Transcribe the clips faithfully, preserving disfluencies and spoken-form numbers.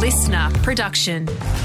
listener production.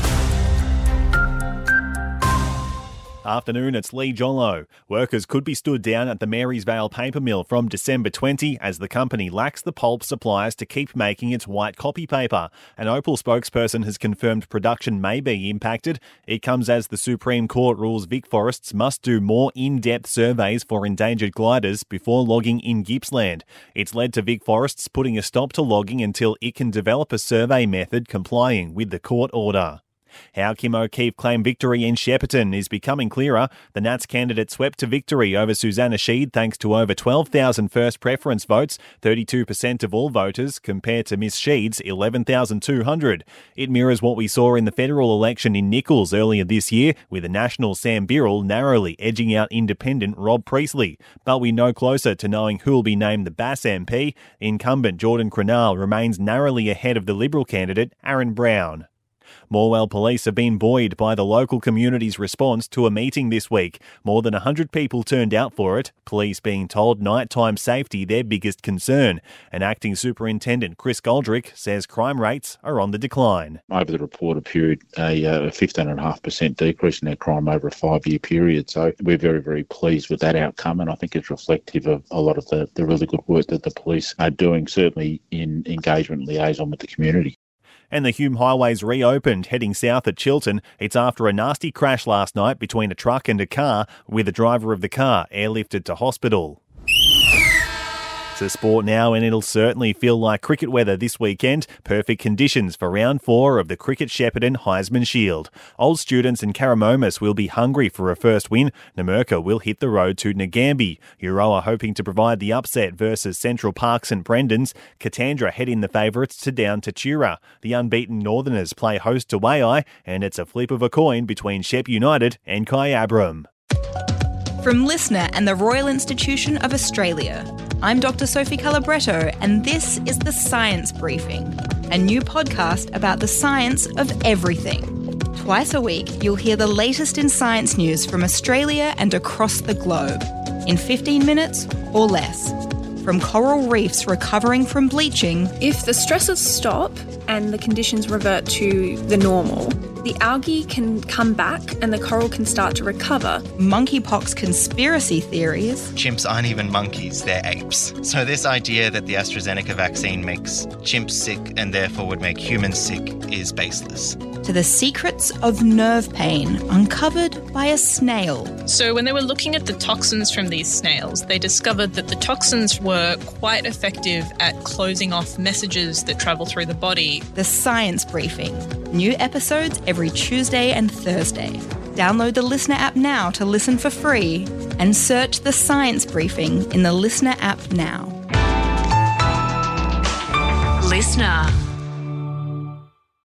Afternoon, it's Lee Jollo. Workers could be stood down at the Marysvale paper mill from December twentieth as the company lacks the pulp supplies to keep making its white copy paper. An Opal spokesperson has confirmed production may be impacted. It comes as the Supreme Court rules VicForests must do more in-depth surveys for endangered gliders before logging in Gippsland. It's led to VicForests putting a stop to logging until it can develop a survey method complying with the court order. How Kim O'Keefe claimed victory in Shepparton is becoming clearer. The Nats candidate swept to victory over Susanna Sheed thanks to over twelve thousand first preference votes, thirty-two percent of all voters, compared to Miss Sheed's eleven thousand two hundred. It mirrors what we saw in the federal election in Nichols earlier this year, with the National Sam Birrell narrowly edging out independent Rob Priestley. But we're no closer to knowing who'll be named the Bass M P. Incumbent Jordan Crenal remains narrowly ahead of the Liberal candidate Aaron Brown. Morwell Police have been buoyed by the local community's response to a meeting this week. More than one hundred people turned out for it, police being told nighttime safety their biggest concern. And Acting Superintendent Chris Goldrick says crime rates are on the decline. Over the reported period, a fifteen point five percent decrease in our crime over a five-year period. So we're very, very pleased with that outcome, and I think it's reflective of a lot of the, the really good work that the police are doing, certainly in engagement and liaison with the community. And the Hume Highway's reopened, heading south at Chiltern. It's after a nasty crash last night between a truck and a car, with the driver of the car airlifted to hospital. To sport now, and it'll certainly feel like cricket weather this weekend. Perfect conditions for round four of the Cricket Shepparton Heisman Shield. Old Students and Caramomus will be hungry for a first win. Namurka will hit the road to Nagambie. Euroa hoping to provide the upset versus Central Park St Brendan's. Katandra head in the favourites to Down Tatura. The unbeaten Northerners play host to Waiai, and it's a flip of a coin between Shep United and Kyabram. From Listener and the Royal Institution of Australia, I'm Doctor Sophie Calabretto, and this is The Science Briefing, a new podcast about the science of everything. Twice a week, you'll hear the latest in science news from Australia and across the globe, in fifteen minutes or less. From coral reefs recovering from bleaching. If the stresses stop and the conditions revert to the normal, the algae can come back and the coral can start to recover. Monkeypox conspiracy theories. Chimps aren't even monkeys, they're apes. So this idea that the AstraZeneca vaccine makes chimps sick and therefore would make humans sick is baseless. To the secrets of nerve pain uncovered by a snail. So when they were looking at the toxins from these snails, they discovered that the toxins were quite effective at closing off messages that travel through the body. The Science Briefing. New episodes every Tuesday and Thursday. Download the Listener app now to listen for free, and search The Science Briefing in the Listener app now. Listener.